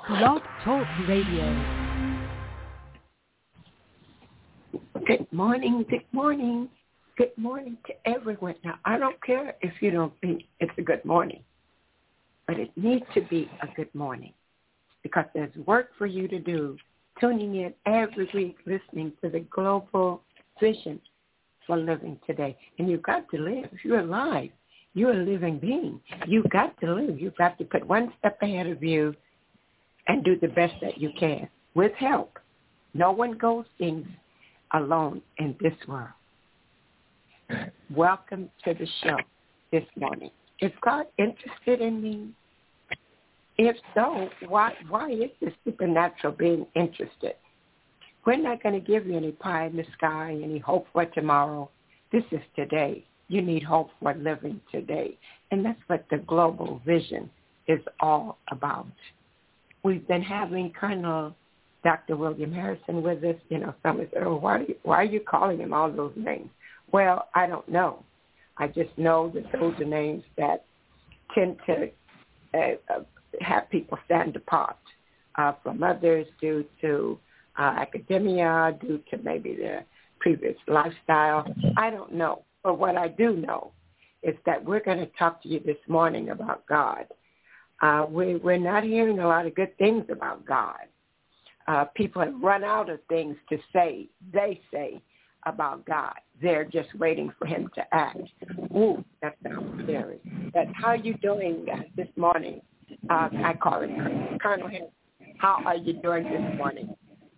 Blog Talk Radio. Good morning, good morning. Good morning to everyone. Now, I don't care if you don't think it's a good morning, but it needs to be a good morning because there's work for you to do tuning in every week, listening to the global vision for living today. And you've got to live. If you're alive, you're a living being. You've got to live. You've got to put one step ahead of you and do the best that you can with help. No one goes things alone in this world. Welcome to the show this morning. Is God interested in me? If so, why is the supernatural being interested? We're not going to give you any pie in the sky, any hope for tomorrow. This is today. You need hope for living today. And that's what the global vision is all about. We've been having Colonel Dr. William Harrison with us. You know, someone said, why are you calling him all those names? Well, I don't know. I just know that those are names that tend to have people stand apart from others due to academia, due to maybe their previous lifestyle. I don't know. But what I do know is that we're going to talk to you this morning about God. We're not hearing a lot of good things about God. People have run out of things to say, they say, about God. They're just waiting for him to act. Ooh, that sounds scary. But how are you doing this morning? I call it Colonel Henry. How are you doing this morning?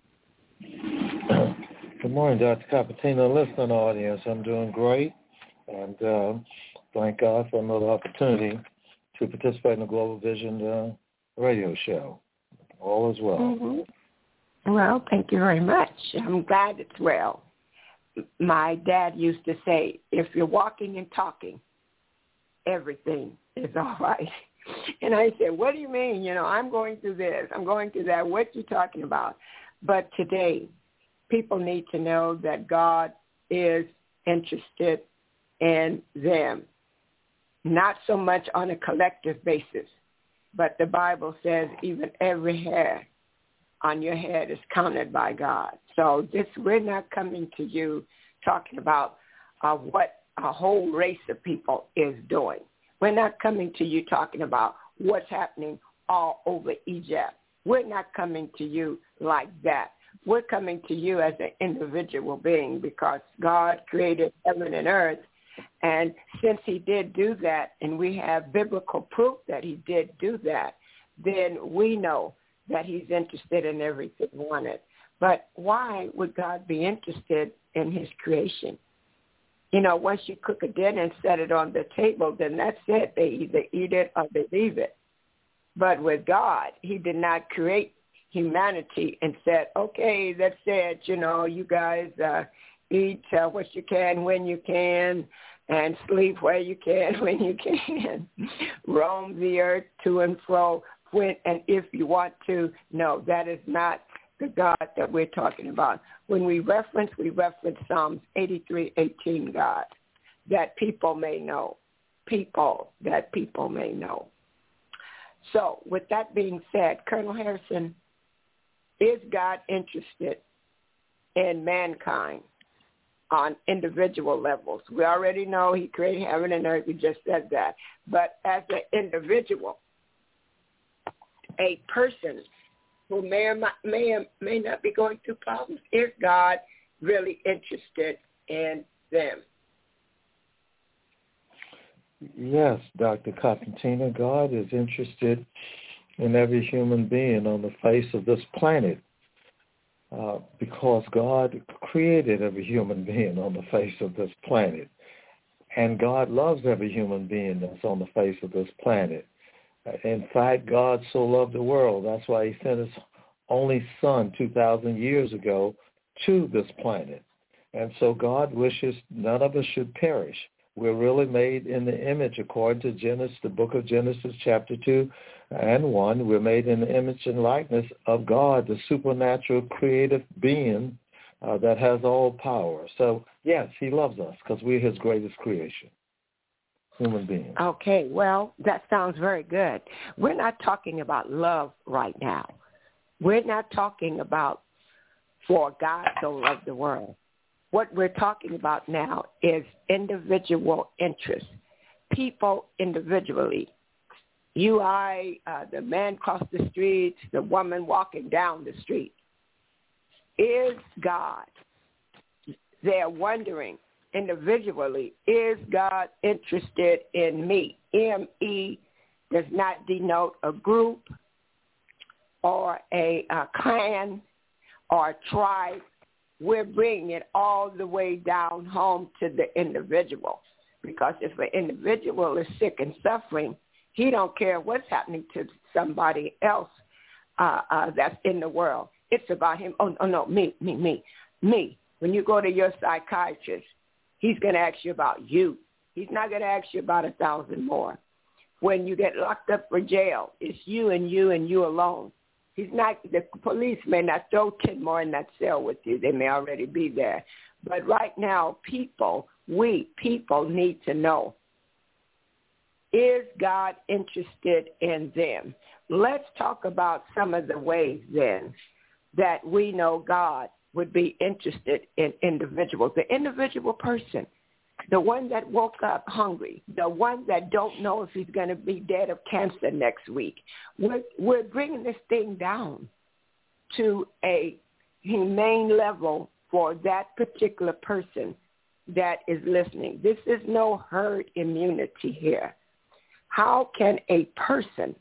Good morning, Dr. Capatina, listening audience. I'm doing great, and thank God for another opportunity to participate in the Global Vision radio show. All is well. Mm-hmm. Well, thank you very much. I'm glad it's well. My dad used to say, if you're walking and talking, everything is all right. And I said, what do you mean? You know, I'm going through this, I'm going through that. What you talking about? But today, people need to know that God is interested in them, not so much on a collective basis, but the Bible says even every hair on your head is counted by God. So we're not coming to you talking about what a whole race of people is doing. We're not coming to you talking about what's happening all over Egypt. We're not coming to you like that. We're coming to you as an individual being because God created heaven and earth. And since he did do that, and we have biblical proof that he did do that, then we know that he's interested in everything wanted. But why would God be interested in his creation? You know, once you cook a dinner and set it on the table, then that's it. They either eat it or they leave it. But with God, he did not create humanity and said, okay, that's it. You know, you guys eat what you can when you can and sleep where you can when you can. Roam the earth to and fro when and if you want to. No, that is not the God that we're talking about. When we reference Psalms 83:18, God, that people may know. That people may know. So with that being said, Colonel Harrison, is God interested in mankind on individual levels? We already know he created heaven and earth. We just said that. But as an individual, a person who may not be going through problems, is God really interested in them? Yes, Dr. Capatina, God is interested in every human being on the face of this planet because God created every human being on the face of this planet. And God loves every human being that's on the face of this planet. In fact, God so loved the world. That's why he sent his only son 2,000 years ago to this planet. And so God wishes none of us should perish. We're really made in the image, according to Genesis, the book of Genesis, chapter 2 and 1. We're made in the image and likeness of God, the supernatural creative being that has all power. So, yes, he loves us because we're his greatest creation. human beings. Okay, well, that sounds very good. We're not talking about love right now. We're not talking about for God so loved the world. What we're talking about now is individual interests. People individually. You, I, the man across the street, the woman walking down the street. Is God, they're wondering individually, is God interested in me? M-E does not denote a group or a clan or a tribe. We're bringing it all the way down home to the individual. Because if an individual is sick and suffering, he don't care what's happening to somebody else that's in the world. It's about him. Oh, no, me. When you go to your psychiatrist, he's going to ask you about you. He's not going to ask you about 1,000 more. When you get locked up for jail, it's you and you and you alone. The police may not throw 10 more in that cell with you. They may already be there. But right now, we people need to know, is God interested in them? Let's talk about some of the ways then that we know God would be interested in individuals. The individual person, the one that woke up hungry, the one that don't know if he's going to be dead of cancer next week. We're bringing this thing down to a humane level for that particular person that is listening. This is no herd immunity here. How can a person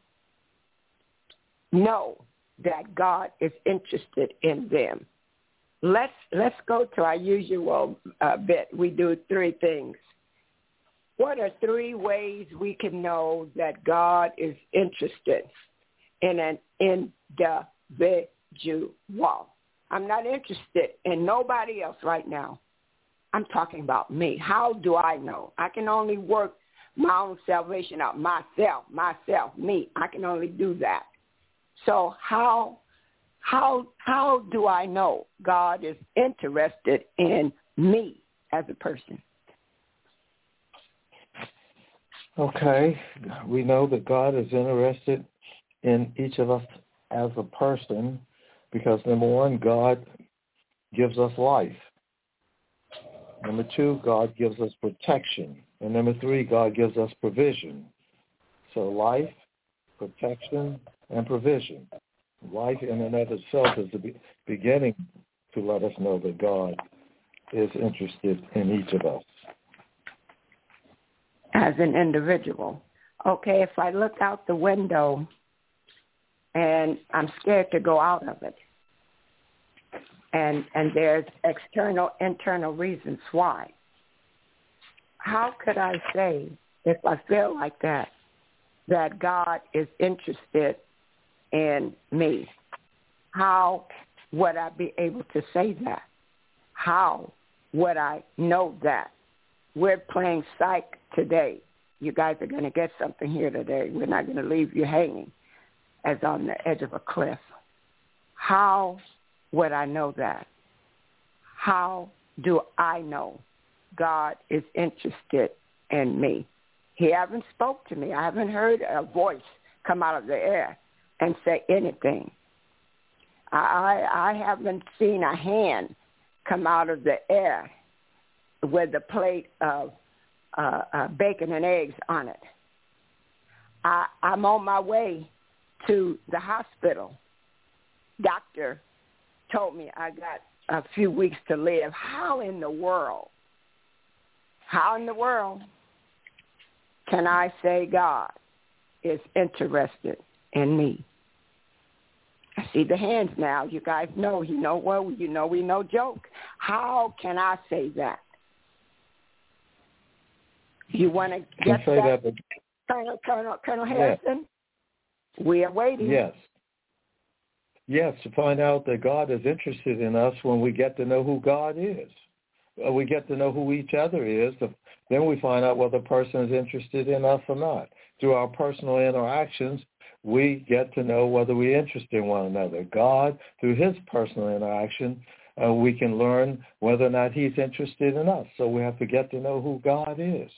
know that God is interested in them? Let's go to our usual bit. We do 3 things. What are 3 ways we can know that God is interested in an individual? I'm not interested in nobody else right now. I'm talking about me. How do I know? I can only work my own salvation out. Myself, me. I can only do that. So how do I know God is interested in me as a person? Okay. We know that God is interested in each of us as a person because, number 1, God gives us life. Number 2, God gives us protection. And number 3, God gives us provision. So life, protection, and provision. Life in and of itself is the beginning to let us know that God is interested in each of us. As an individual. Okay, if I look out the window and I'm scared to go out of it, and there's external, internal reasons why, how could I say, if I feel like that God is interested in me? How would I be able to say that? How would I know that? We're playing psych today. You guys are going to get something here today. We're not going to leave you hanging as on the edge of a cliff. How would I know that? How do I know God is interested in me? He haven't spoke to me. I haven't heard a voice come out of the air and say anything. I haven't seen a hand come out of the air with a plate of bacon and eggs on it. I'm on my way to the hospital. Doctor told me I got a few weeks to live. How in the world can I say God is interested in me? I see the hands now. You guys know, we no joke. How can I say that? You want to get that? Colonel Harrison? Yes. We are waiting. Yes, to find out that God is interested in us when we get to know who God is. We get to know who each other is. Then we find out whether the person is interested in us or not. Through our personal interactions, we get to know whether we're interested in one another. God, through his personal interaction, we can learn whether or not he's interested in us. So we have to get to know who God is.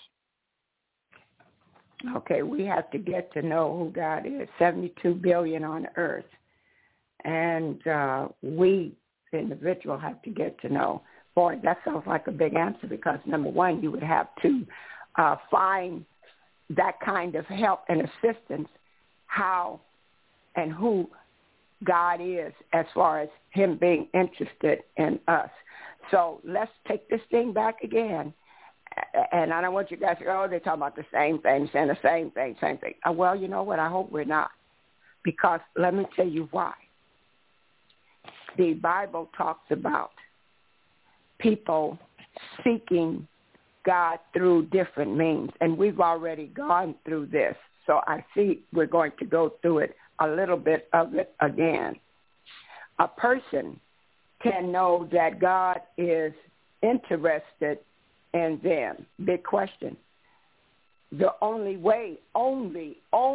Okay, we have to get to know who God is. 72 billion on earth. And we, the individual, have to get to know. Boy, that sounds like a big answer because, number one, you would have to find that kind of help and assistance, how and who God is as far as him being interested in us. So let's take this thing back again. And I don't want you guys to go, oh, they're talking about the same thing, saying the same thing. Well, you know what? I hope we're not. Because let me tell you why. The Bible talks about people seeking God through different means. And we've already gone through this. So I see we're going to go through it, a little bit of it again. A person can know that God is interested in them. Big question. The only way, only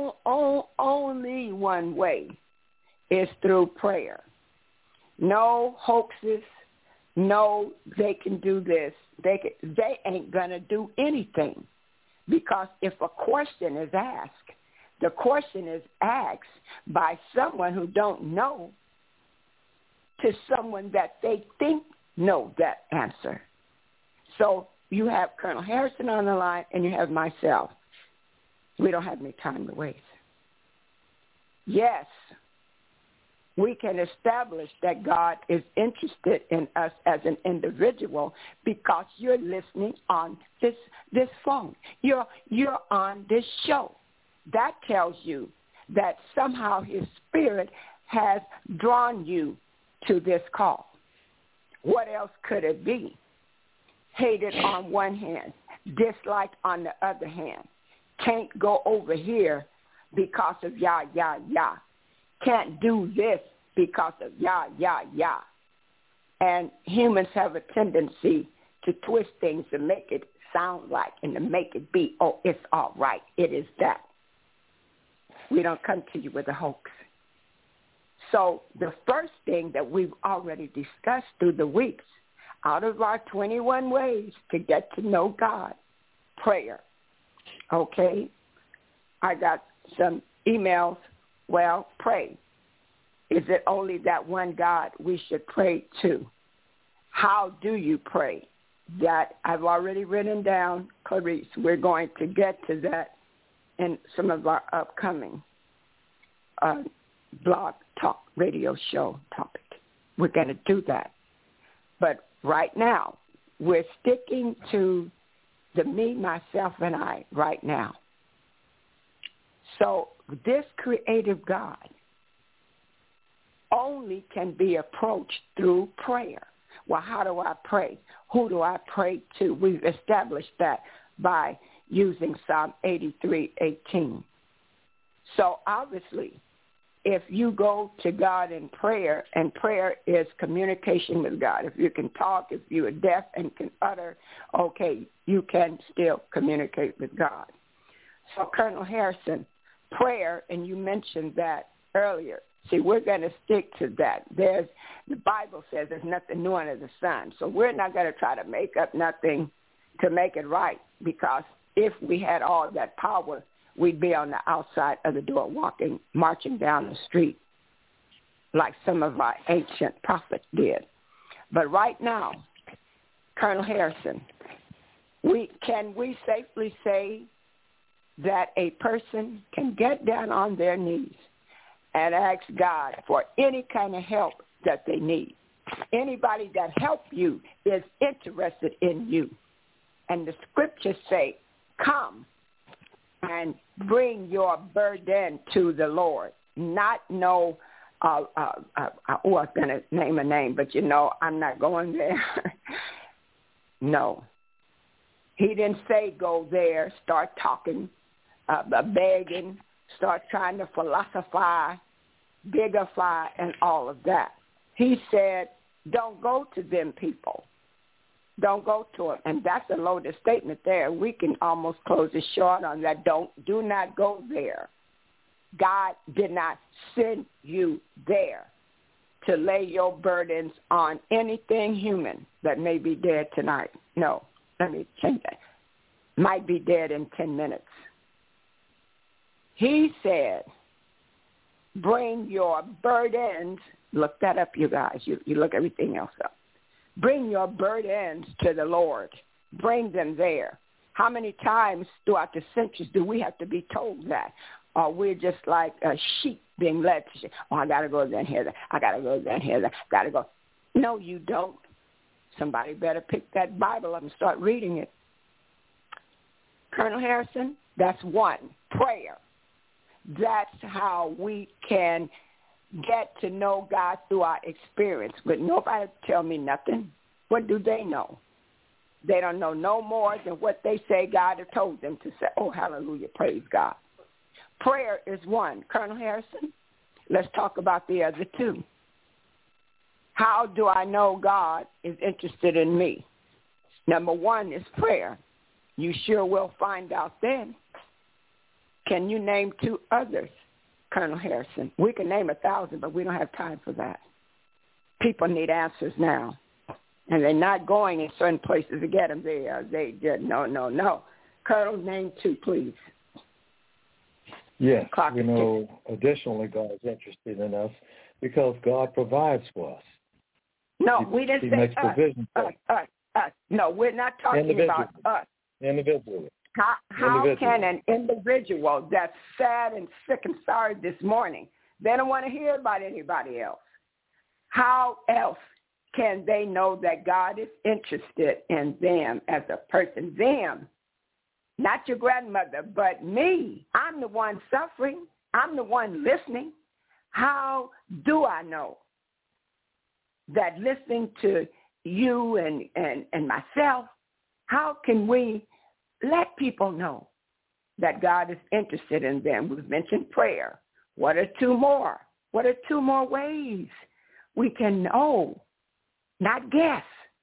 one way is through prayer. No hoaxes. No, they can do this. They ain't going to do anything. Because if a question is asked, the question is asked by someone who don't know to someone that they think know that answer. So you have Colonel Harrison on the line and you have myself. We don't have any time to waste. Yes, we can establish that God is interested in us as an individual because you're listening on this phone. You're on this show. That tells you that somehow his spirit has drawn you to this call. What else could it be? Hated on one hand, disliked on the other hand. Can't go over here because of yah. Can't do this because of yah. And humans have a tendency to twist things to make it sound like and to make it be, oh, it's all right. It is that. We don't come to you with a hoax. So the first thing that we've already discussed through the weeks, out of our 21 ways to get to know God, prayer. Okay? I got some emails. Well, pray. Is it only that one God we should pray to? How do you pray? That I've already written down, Clarice. We're going to get to that in some of our upcoming blog talk radio show topic. We're going to do that. But right now, we're sticking to the me, myself, and I right now. So this creative God only can be approached through prayer. Well, how do I pray? Who do I pray to? We've established that by using Psalm 83:18. So obviously, if you go to God in prayer, and prayer is communication with God. If you can talk, if you are deaf and can utter, okay, you can still communicate with God. So Colonel Harrison, prayer, and you mentioned that earlier. See, we're going to stick to that. The Bible says there's nothing new under the sun. So we're not going to try to make up nothing to make it right, because if we had all that power, we'd be on the outside of the door walking, marching down the street like some of our ancient prophets did. But right now, Colonel Harrison, can we safely say that a person can get down on their knees and ask God for any kind of help that they need? Anybody that helps you is interested in you. And the scriptures say, come and bring your burden to the Lord. Not no, I was going to name a name, but I'm not going there. No. He didn't say go there, start talking, begging, start trying to philosophize, bigify, and all of that. He said, don't go to them people. Don't go to them. And that's a loaded statement there. We can almost close it short on that. Do not go there. God did not send you there to lay your burdens on anything human that may be dead tonight. No, let me change that. Might be dead in 10 minutes. He said bring your burdens. Look that up, you guys. You look everything else up. Bring your burdens to the Lord. Bring them there. How many times throughout the centuries do we have to be told that? Or we're just like a sheep being led to say, oh, I got to go there and hear that. I got to go there and hear that. Got to go. No, you don't. Somebody better pick that Bible up and start reading it. Colonel Harrison, that's one, prayer. That's how we can get to know God through our experience. But nobody tell me nothing. What do they know? They don't know no more than what they say God has told them to say. Oh, hallelujah, praise God. Prayer is one. Colonel Harrison, let's talk about the other two. How do I know God is interested in me? Number one is prayer. You sure will find out then. Can you name two others, Colonel Harrison? We can name 1,000, but we don't have time for that. People need answers now. And they're not going in certain places to get them there. They just, no. Colonel, name two, please. Yes, additionally, God is interested in us because God provides for us. No, we didn't say makes provision for us. No, we're not talking about us. Individually. How can an individual that's sad and sick and sorry this morning, they don't want to hear about anybody else, how else can they know that God is interested in them as a person? Them, not your grandmother, but me. I'm the one suffering. I'm the one listening. How do I know that listening to you and myself, how can we let people know that God is interested in them? We've mentioned prayer. What are two more? What are two more ways we can know, not guess,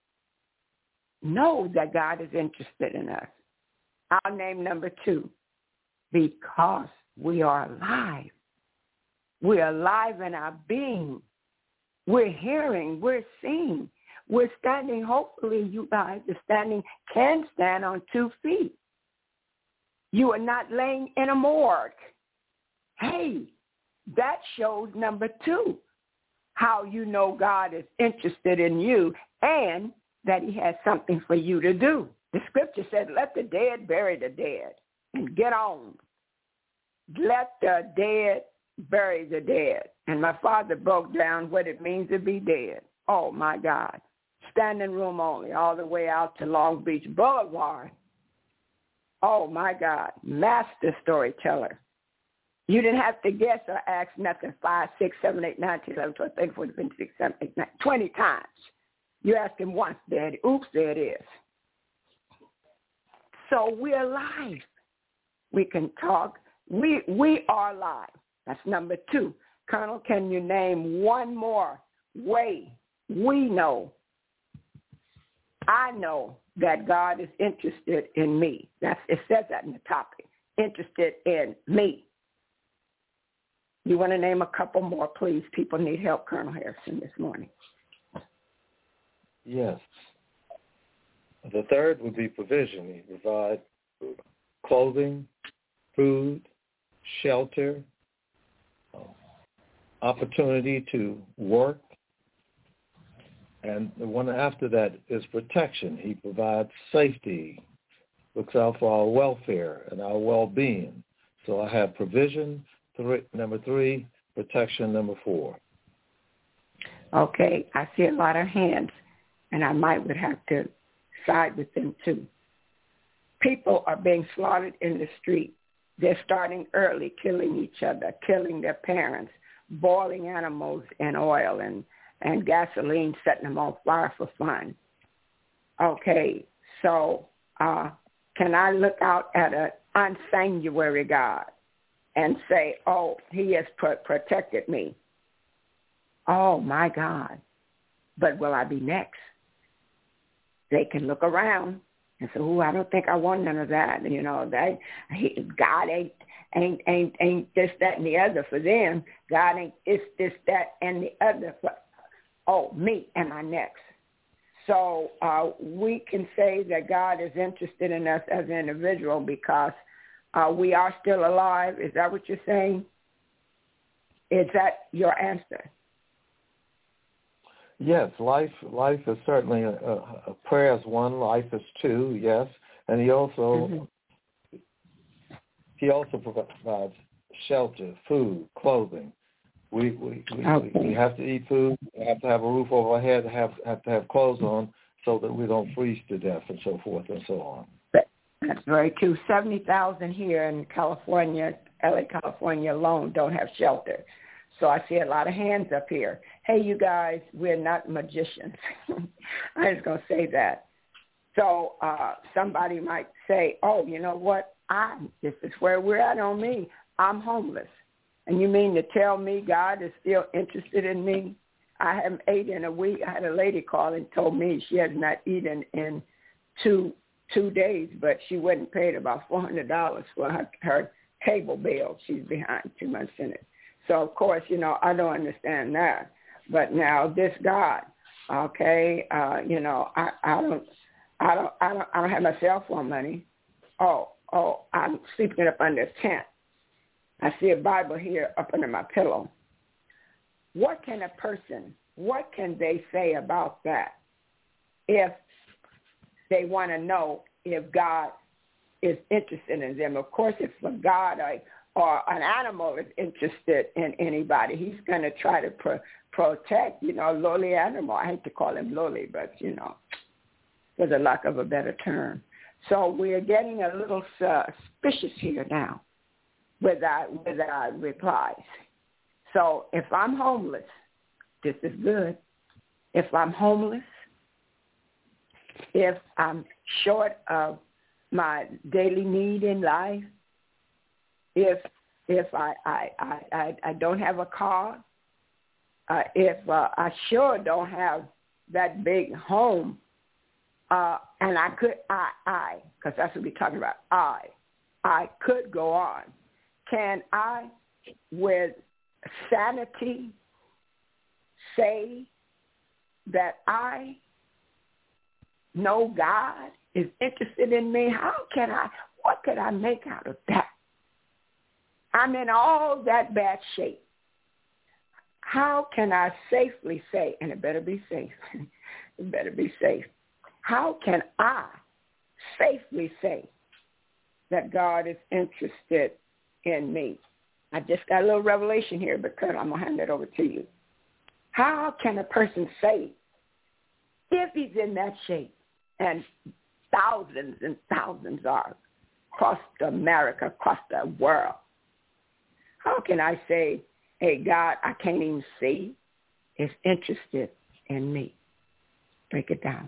know that God is interested in us? I'll name number two. Because we are alive. We're alive in our being. We're hearing. We're seeing. We're standing. Hopefully, you guys can stand on 2 feet. You are not laying in a morgue. Hey, that shows number two, how you know God is interested in you and that he has something for you to do. The scripture said, let the dead bury the dead and get on. Let the dead bury the dead. And my father broke down what it means to be dead. Oh, my God. Standing room only, all the way out to Long Beach Boulevard. Oh, my God. Master storyteller. You didn't have to guess or ask nothing 5, 6, 7, 8, 9, 10, 11, 12, 13, 14, 15, 16, 17, 18, 19, 20 times. You asked him once, Daddy. Oops, there it is. So we're alive. We can talk. We are alive. That's number two. Colonel, can you name one more way we know? I know that God is interested in me. It says that in the topic. Interested in me. You want to name a couple more, please? People need help, Colonel Harrison, this morning. Yes. The third would be provision. He provides clothing, food, shelter, opportunity to work. And the one after that is protection. He provides safety, looks out for our welfare and our well-being. So I have provision, number 3, protection, number 4. Okay, I see a lot of hands, and I would have to side with them too. People are being slaughtered in the street. They're starting early, killing each other, killing their parents, boiling animals in oil and gasoline, setting them on fire for fun. Okay, so can I look out at an unsanctuary God and say, oh, he has protected me? Oh, my God. But will I be next? They can look around and say, oh, I don't think I want none of that. You know, God ain't this, that, and the other for them. God ain't this, that, and the other for, me, am I next? So we can say that God is interested in us as an individual because we are still alive. Is that what you're saying? Is that your answer? Yes, life is certainly a prayer is one, life is two, yes. And he also provides shelter, food, clothing. We have to eat food, we have to have a roof over our head, have to have clothes on so that we don't freeze to death and so forth and so on. That's very true. 70,000 here in California, LA, California alone don't have shelter. So I see a lot of hands up here. Hey, you guys, we're not magicians. I'm just going to say that. So somebody might say, oh, you know what? This is where we're at on me. I'm homeless. And you mean to tell me God is still interested in me? I haven't eaten in a week. I had a lady call and told me she has not eaten in two days, but she wasn't paid about $400 for her cable bill. She's behind 2 months in it. So, of course, I don't understand that. But now this God, okay, I don't have my cell phone money. Oh, I'm sleeping up under a tent. I see a Bible here up under my pillow. What can they say about that if they want to know if God is interested in them? Of course, if a God or an animal is interested in anybody, he's going to try to protect, lowly animal. I hate to call him lowly, but, for the lack of a better term. So we're getting a little suspicious here now with our replies. So if I'm homeless, this is good. If I'm homeless, if I'm short of my daily need in life, if I don't have a car, if I sure don't have that big home, and I could, because that's what we're talking about, I could go on. Can I, with sanity, say that I know God is interested in me? What could I make out of that? I'm in all that bad shape. How can I safely say, and it better be safe, it better be safe. How can I safely say that God is interested in me? I just got a little revelation here, but Kurt, I'm going to hand it over to you. How can a person say, if he's in that shape, and thousands and thousands are across America, across the world, how can I say, hey, God, I can't even see, is interested in me? Break it down.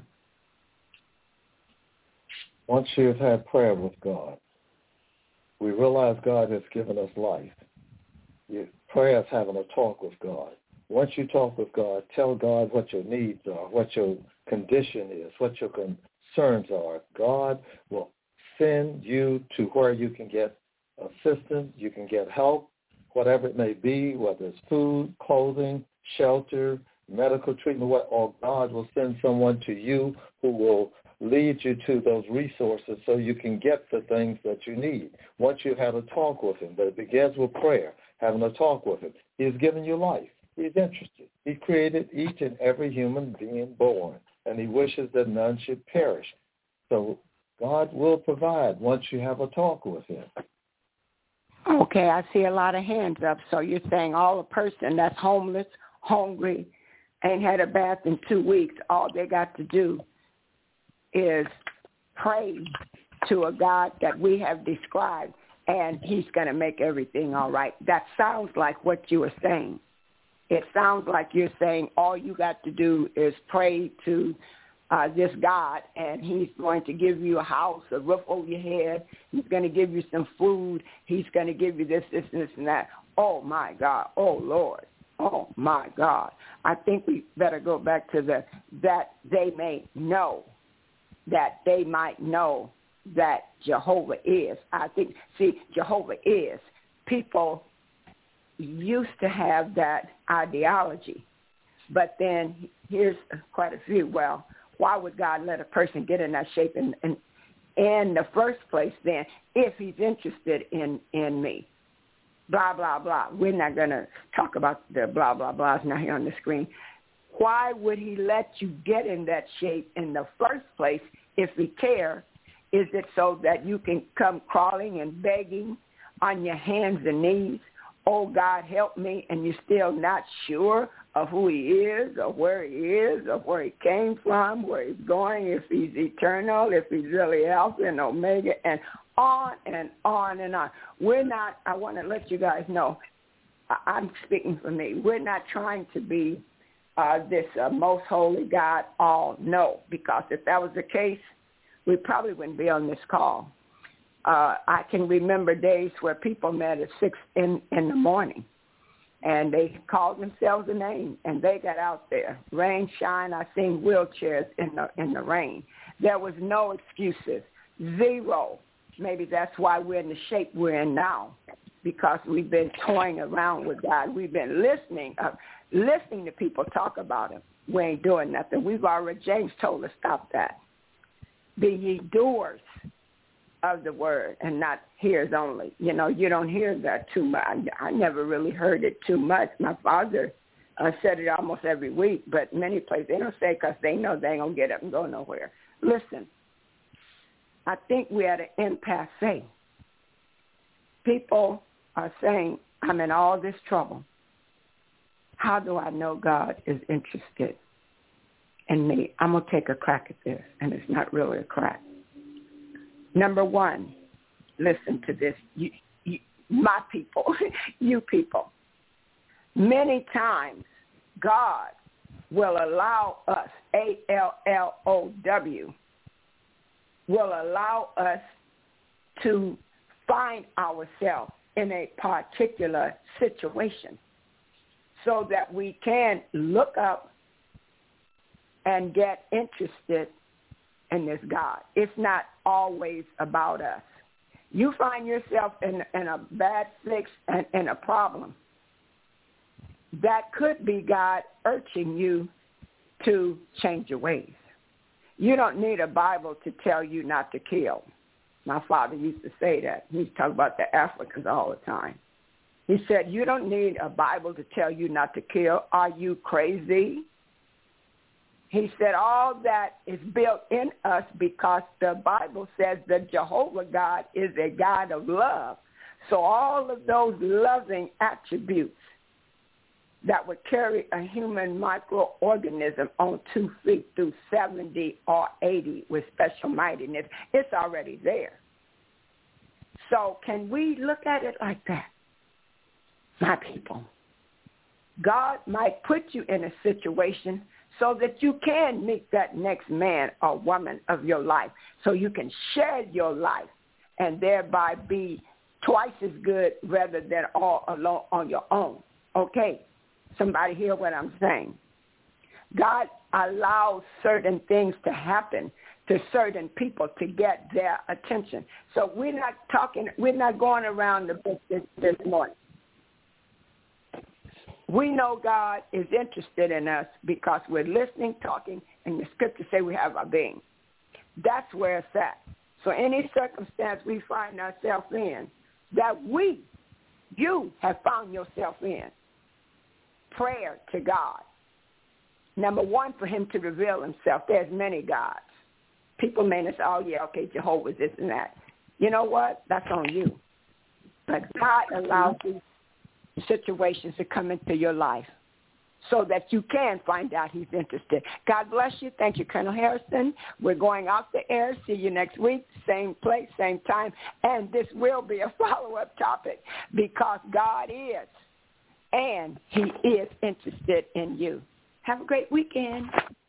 Once you've had prayer with God, we realize God has given us life. Prayer is having a talk with God. Once you talk with God, tell God what your needs are, what your condition is, what your concerns are. God will send you to where you can get assistance, you can get help, whatever it may be, whether it's food, clothing, shelter, medical treatment, or God will send someone to you who will lead you to those resources so you can get the things that you need. Once you've had a talk with him, but it begins with prayer, having a talk with him. He's given you life. He's interested. He created each and every human being born, and he wishes that none should perish. So God will provide once you have a talk with him. Okay, I see a lot of hands up. So you're saying all a person that's homeless, hungry, ain't had a bath in 2 weeks, all they got to do is pray to a God that we have described, and he's going to make everything all right. That sounds like what you were saying. It sounds like you're saying all you got to do is pray to this God, and he's going to give you a house, a roof over your head. He's going to give you some food. He's going to give you this, and that. Oh, my God. Oh, Lord. Oh, my God. I think we better go back to that they may know, that they might know that Jehovah is. I think, Jehovah is. People used to have that ideology, but then here's quite a few. Well, why would God let a person get in that shape in the first place then if he's interested in me? blah, blah, blah. We're not going to talk about the blah, blah, blahs now here on the screen. Why would he let you get in that shape in the first place if he cares? Is it so that you can come crawling and begging on your hands and knees, oh, God, help me, and you're still not sure of who he is or where he is or where he came from, where he's going, if he's eternal, if he's really Alpha and Omega, and on and on and on. We're not, I want to let you guys know, I'm speaking for me, we're not trying to be this most holy God all. No, because if that was the case, we probably wouldn't be on this call. I can remember days where people met at 6 in the morning, and they called themselves a name, and they got out there. Rain, shine, I seen wheelchairs in the rain. There was no excuses, zero. Maybe that's why we're in the shape we're in now, because we've been toying around with God. We've been listening to people talk about him. We ain't doing nothing. James told us, stop that. Be ye doers of the word and not hearers only. You know, you don't hear that too much. I never really heard it too much. My father said it almost every week, but many places they don't say it because they know they ain't going to get up and go nowhere. Listen, I think we're at an impasse. People are saying, I'm in all this trouble. How do I know God is interested in me? I'm going to take a crack at this, and it's not really a crack. Number one, listen to this, my people, you people. Many times God will allow us, ALLOW, will allow us to find ourselves in a particular situation so that we can look up and get interested in this God. It's not always about us. You find yourself in a bad fix and in a problem. That could be God urging you to change your ways. You don't need a Bible to tell you not to kill. My father used to say that. He used to talk about the Africans all the time. He said, you don't need a Bible to tell you not to kill. Are you crazy? He said all that is built in us because the Bible says that Jehovah God is a God of love. So all of those loving attributes that would carry a human microorganism on 2 feet through 70 or 80 with special mightiness, it's already there. So can we look at it like that? My people, God might put you in a situation so that you can meet that next man or woman of your life, so you can share your life and thereby be twice as good rather than all alone on your own. Okay, somebody hear what I'm saying? God allows certain things to happen to certain people to get their attention. So we're not going around the bush this morning. We know God is interested in us because we're listening, talking, and the scriptures say we have our being. That's where it's at. So any circumstance we find ourselves in, that you have found yourself in, prayer to God. Number one, for him to reveal himself. There's many gods. People may say, oh, yeah, okay, Jehovah's this and that. You know what? That's on you. But God allows these situations to come into your life so that you can find out he's interested. God bless you. Thank you, Colonel Harrison. We're going off the air. See you next week, same place, same time. And this will be a follow-up topic because God is, and he is interested in you. Have a great weekend.